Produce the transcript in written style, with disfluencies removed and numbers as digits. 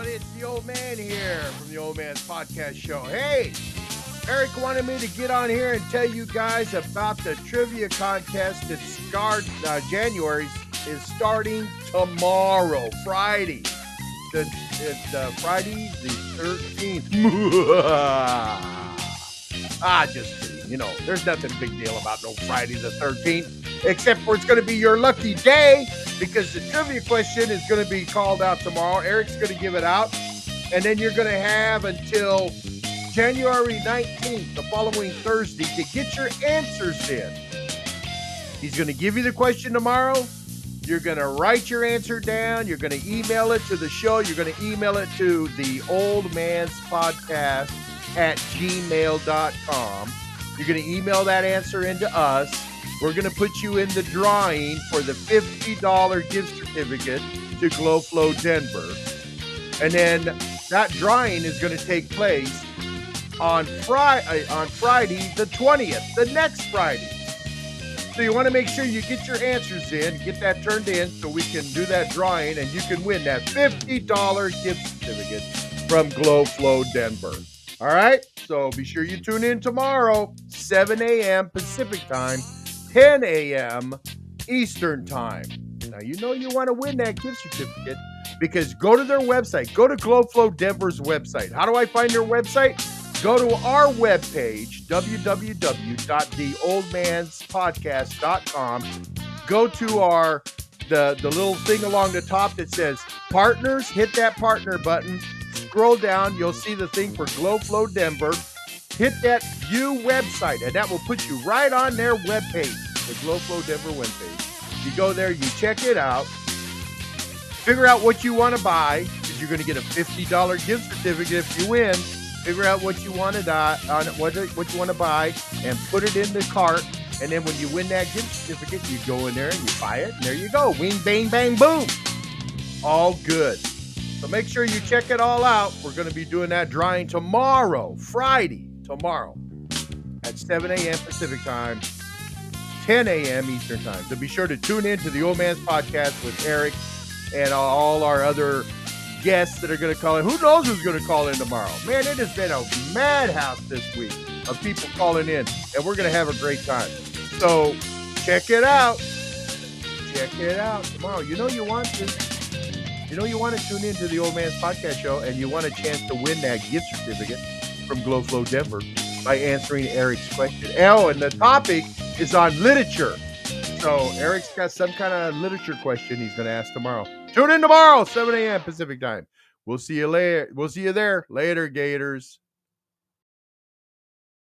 everyone. It's the old man here from the Old Man's Podcast Show. Hey, Eric wanted me to get on here and tell you guys about the trivia contest that January is starting tomorrow, Friday. It's Friday the 13th. Just kidding. You know, there's nothing big deal about no Friday the 13th, except for it's going to be your lucky day because the trivia question is going to be called out tomorrow. Eric's going to give it out, and then you're going to have until January 19th, the following Thursday, to get your answers in. He's going to give you the question tomorrow. You're going to write your answer down. You're going to email it to the show. You're going to email it to the Old Man's Podcast at gmail.com. You're going to email that answer into us. We're going to put you in the drawing for the $50 gift certificate to Glow Flow Denver. And then that drawing is going to take place on Friday the 20th, the next Friday. So you want to make sure you get your answers in, get that turned in so we can do that drawing and you can win that $50 gift certificate from Glow Flow Denver. All right? So be sure you tune in tomorrow, 7 a.m. Pacific time, 10 a.m. Eastern time. Now, you know you want to win that gift certificate because go to their website. Go to Glow Flow Denver's website. How do I find their website? Go to our webpage, www.theoldmanspodcast.com. Go to the little thing along the top that says partners. Hit that partner button. Scroll down. You'll see the thing for Glow Flow Denver. Hit that view website, and that will put you right on their webpage, the Glow Flow Denver webpage. You go there, you check it out, figure out what you want to buy, because you're going to get a $50 gift certificate if you win. Figure out what you want to what you want to buy, and put it in the cart. And then when you win that gift certificate, you go in there and you buy it, and there you go. Wing, bang, bang, boom. All good. So make sure you check it all out. We're going to be doing that drawing tomorrow, Friday, tomorrow, at 7 a.m. Pacific time, 10 a.m. Eastern time. So be sure to tune in to the Old Man's Podcast with Eric and all our other guests that are going to call in. Who knows who's going to call in tomorrow? Man, it has been a madhouse this week of people calling in, and we're going to have a great time. So check it out. Check it out tomorrow. You know you want to tune into the Old Man's Podcast Show, and you want a chance to win that gift certificate from Glow Flow Denver by answering Eric's question. Oh, and the topic is on literature. So Eric's got some kind of literature question he's going to ask tomorrow. Tune in tomorrow, 7 a.m. Pacific time. We'll see you later. We'll see you there. Later, Gators.